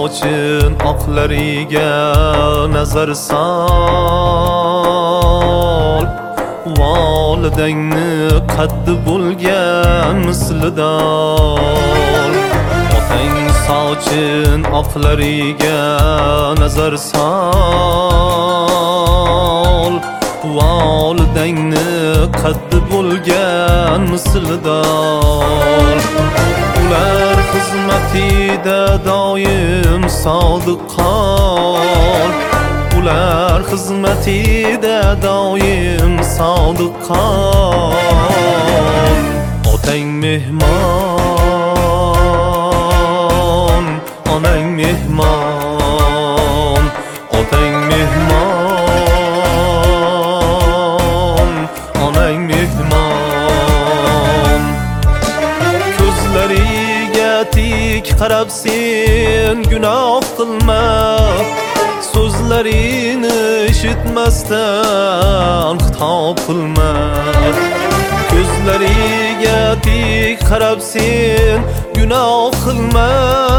sochın oqlariga nazar sol. Volidangni qaddi bo'lgan mislidan. Otang sochın oqlariga nazar sol. Volidangni qaddi bo'lgan mislidan. Ular xizmatida doim sodiq qol. Ular xizmatida doim sodiq qol. Otang mehmon, onang mehmon. Otang mehmon, onang mehmon. Ko'zlariga tik qarab sen gunoh qilma. So'zlarini eshitmasdan xitob qilma. Ko'zlariga tik qarab sen gunoh qilma.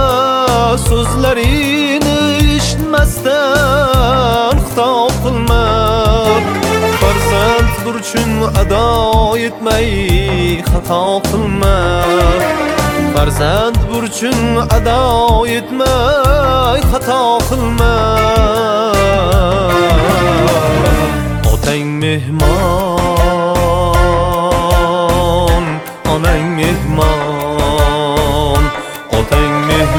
So'zlarini eshitmasdan xitob qilma. Farzand burchun ado etmay xato qilma. Farzand burchun ado etmay xato qilma. Otang mehmon, onang mehmon. Otang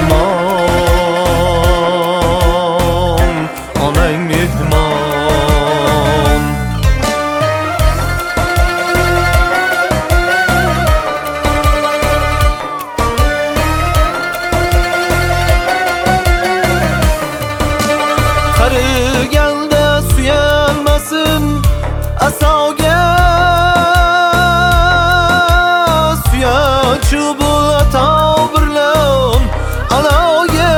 mehmon, onang mehmon. Qariganda suyanmasin asoga. Suyanchi bo'l ato birlam aloga.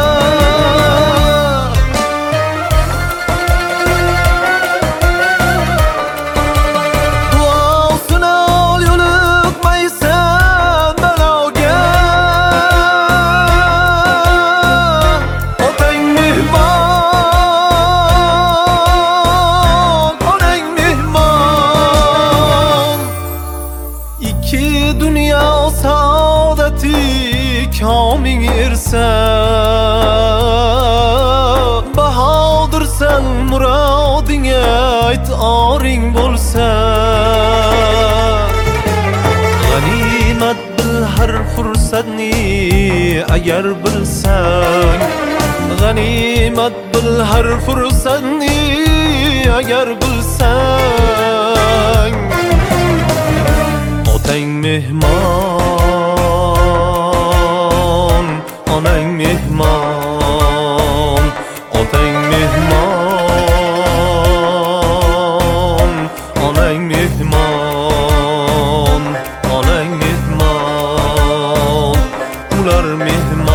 Duosini ol yo'liqmaysan baloga. Otang mehmon, onang mehmon. İki dünya saadati kaming ersa. Bahodirsan murodinga ayt oring bo'lsa. G'animat bil har fursatni agar bilsang. G'animat bil har fursatni agar bilsang. Otang mehmon, onang mehmon. Otang mehmon, onang mehmon. Onang mehmon, ular mehmon.